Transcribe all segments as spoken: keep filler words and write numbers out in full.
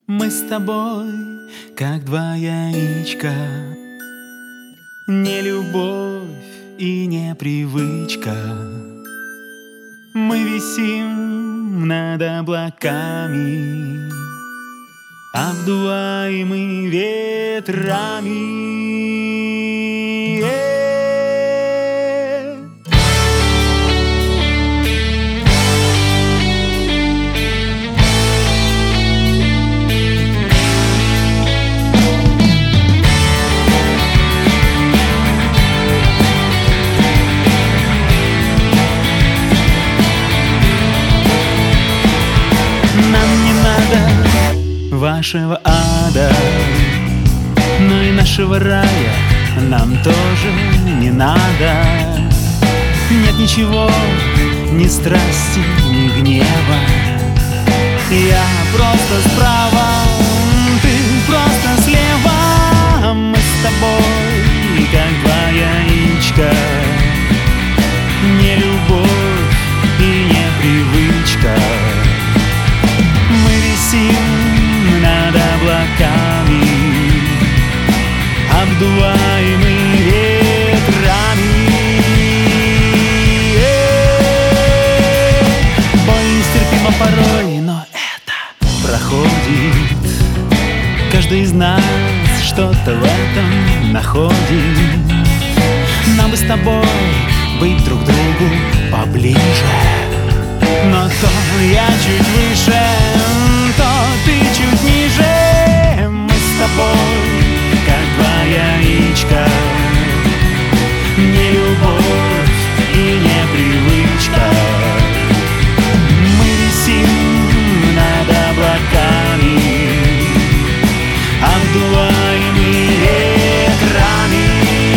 Мы с тобой, как два яичка, не любовь и не привычка. Мы висим над облаками, обдуваемый ветрами. Э-э-э. Вашего ада, но и нашего рая нам тоже не надо. Нет ничего, ни страсти, ни гнева. Я просто справа, ты просто слева. Мы с тобой, как два яичка, не любовь и не привычка. Мы висим над облаками, обдуваемый ветрами. Боль нестерпима порой, но это проходит. Каждый из нас что-то в этом находит. Нам бы с тобой быть друг другу поближе, но то я чуть выше, то ты чуть ниже. Мы с тобой, как два яичка, не любовь и не привычка. Мы висим над облаками, обдуваемый ветрами.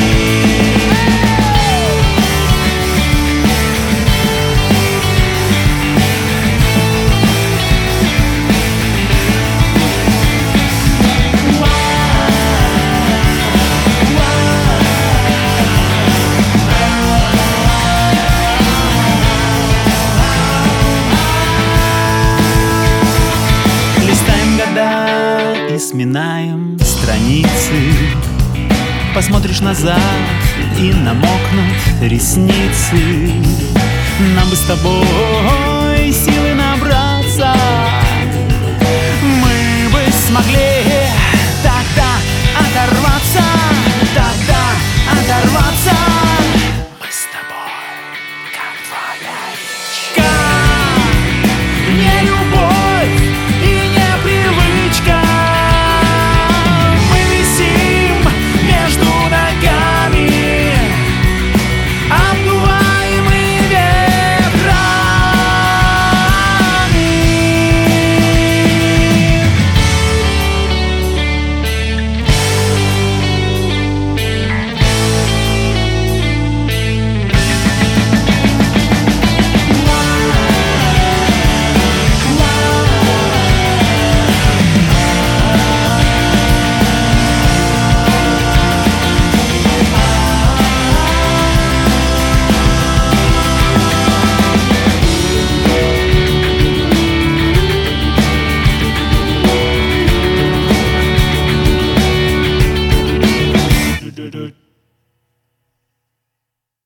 Сминаем страницы, посмотришь назад и намокнут ресницы. Нам бы с тобой силы